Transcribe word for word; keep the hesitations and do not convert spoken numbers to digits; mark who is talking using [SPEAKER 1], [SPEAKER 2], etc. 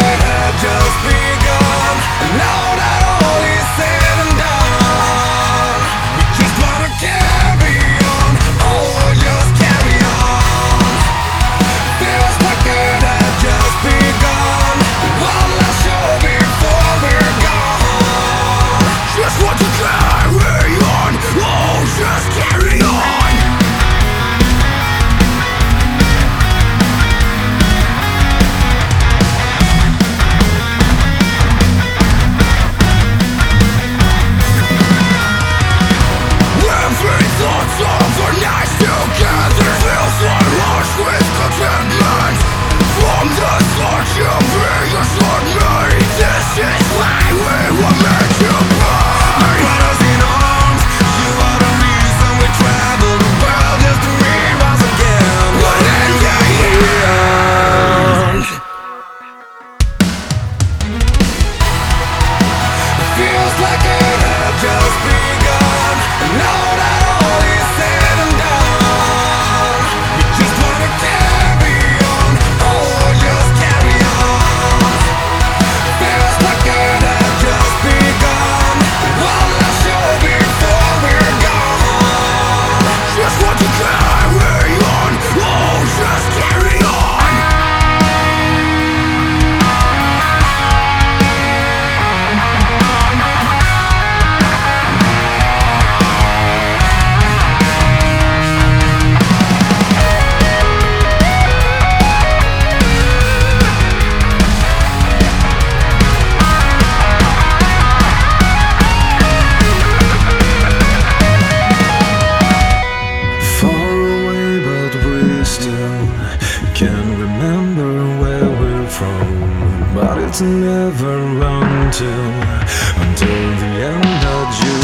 [SPEAKER 1] it had just begun. Now that all is said and done, we just wanna carry on. Oh, just carry on. Feels like it had just begun. One last show before we're gone. Just want to carry on. Oh, just carry on. Thoughts over nights together feels like lost with contentment. From the start you reassured me this is why we were meant to be. You brought us in arms, you are the reason we travel the world just to meet once again. But in the end, it feels like it had just begun. Now that all is said and done, we just wanna carry on. Oh, just carry on. Feels like it had just begun. One last show before we're gone. Just want to carry on. Oh, just carry on. Far away, but we still can remember where we're from. But it's never until until the end that you